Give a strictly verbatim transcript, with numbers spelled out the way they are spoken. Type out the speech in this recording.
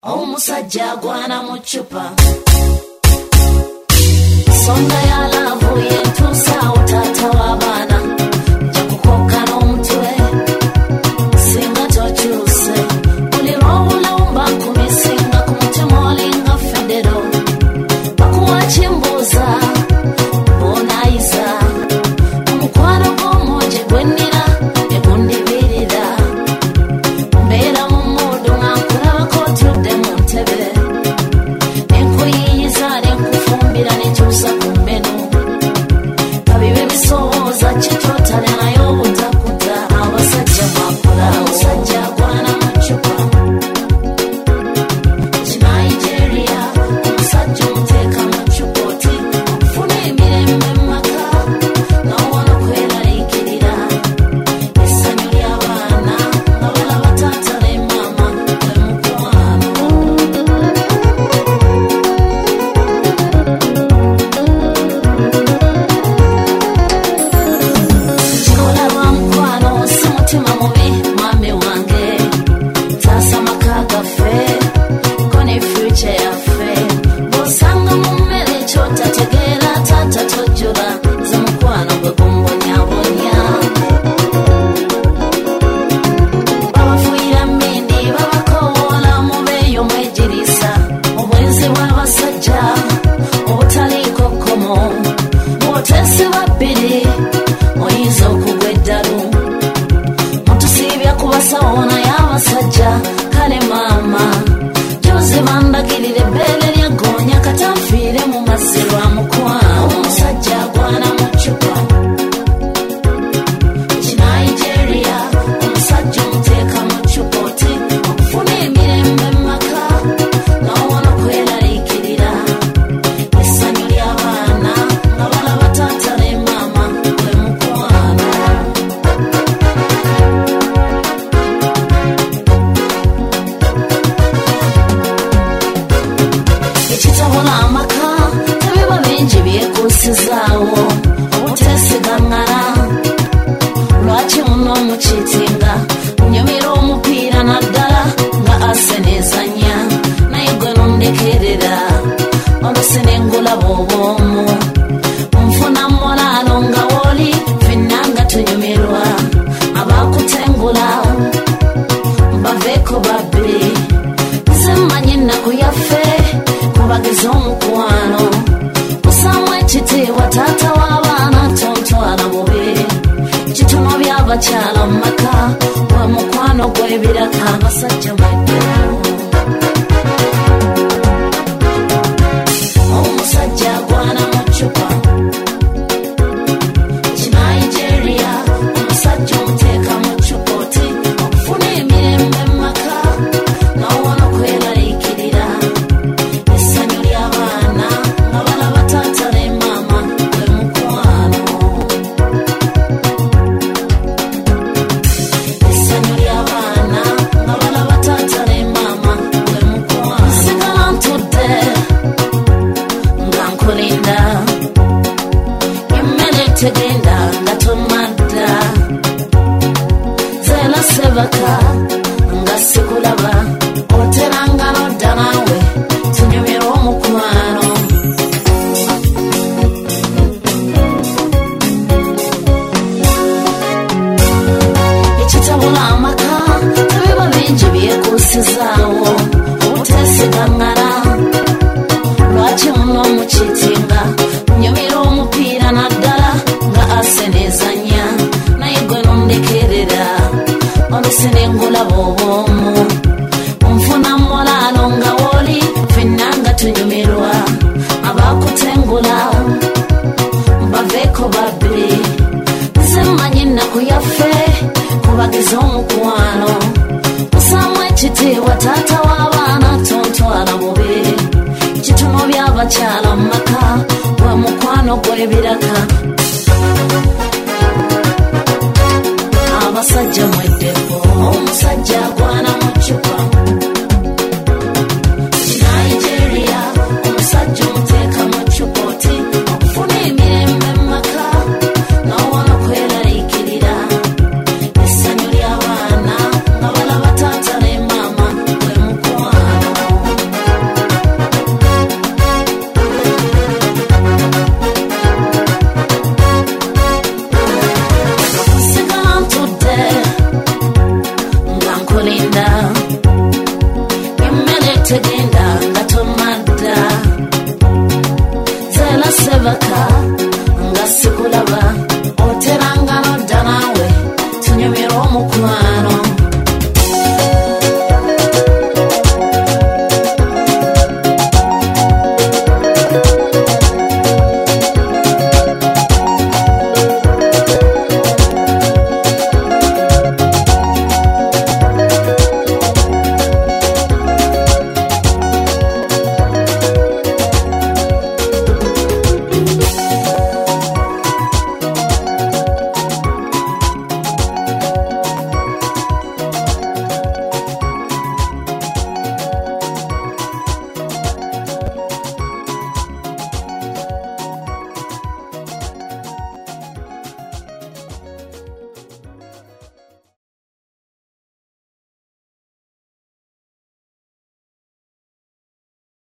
Omusajja gwana mu chupa songa ya lavu yentusa utata w'abaana nja kukoka n'omutwe singa tokyuse buli lw'obulawumba kumisinga ku mutima olinga federo bakuwa kimbuuza bonayiza omukwano gw'omwogi gwennira egundibirira mbeera mu mmuudu nga nkulabako otudde mu ntebe nenkuyiyiza nenkufumbira nekyusa ku mmeno kabibe bisobooza kikyotale naye obutakuta abasajja mwakola omusajja agwana mu cupa Nigeria omusajja omuteeka mu cupa oti okufuna emirembe mu maka n'owona okweraliikirira essanyu ly'abaana nga balaba taata ne maama gwe mukwano kikola lwa mukwano si mutima mubi mwami wange taasa maka gaffe ko ne future yaffe bw'osanga mu mmere kyotategeera taata tojjula ze mukwano gwe gumbonyabonya babafuuyira mmindi babakowoola mubeeyo mwegiriisa obwenzi bw'abasajja obutaliiko kkomo bw'oteesebwa bbiri oyinza okugwa eddalu mutusiibya ku basawo naye abasajja kale maama gyoze bandagirira ebbeere lya goonya katanfiire mu mazzi lwa mukwano omusajja agwana mu cupa Nigeria omusajja omuteeka mu cupa oti okufuna emirembe mu maka n'owona okweraliikirira essanyu ly'abaana nga balaba taata ne maama gwe mukwano ekitabula amaka tebiba bingi byekuusizaawo obuteesigaŋŋana lwaki muno mukiitinga nyumira omupiira naddala nga Arsenal ezannya naye gwe nondekerera olusi nengulaba obwomu nfuna molaalo nga wooli ffenna nga tunyumirwa abaakutengula baveeko babbi nze mmanyi ennaku yaffe kubagiza omukwano kusaamu ekitiibwa taata w'abaana tontwala bubi kitumo by'abakyala mu maka gwe mukwano gw'ebiraka abasajja mweddemu omusajja agwana mu cupa Nigeria omusajja omuteeka mu cupa oti okufuna emirembe mu maka n'owona okweraliikirira essanyu ly'abaana nga balaba taata ne maama gwe mukwano essanyu ly'abaana nga balaba taata ne maama gwe mukwano sigala ntudde nga nkulinda emmere tegenda nga tomadda zeela sebaka nga sikulaba oteranga nodda naawe tunyumirwa omukwano ekitabula amaka tebiba bingi byekuusizaawo obuteesigaŋŋana lwaki muno mukiitinga nyumira omupiira naddala nga Arsenal ezannya naye gwe nondekerera olusi nengulaba obwomu nfuna molaalo nga wooli ffenna nga tunyumirwa abaakutengula baveeko babbi nze mmanyi ennaku yaffe kubagiza omukwano kusaamu ekitiibwa taata w'abaana tontwala bubi kitumo by'abakyala mu maka gwe mukwano gw'ebiraka abasajja mweddeko omusajja agwana mu cupa Nigeria omusajja omuteeka mu cupa oti okufuna emirembe mu maka n'owona okweraliikirira essanyu ly'abaana nga balaba taata ne maama gwe mukwano tegenda katomada zela sevaka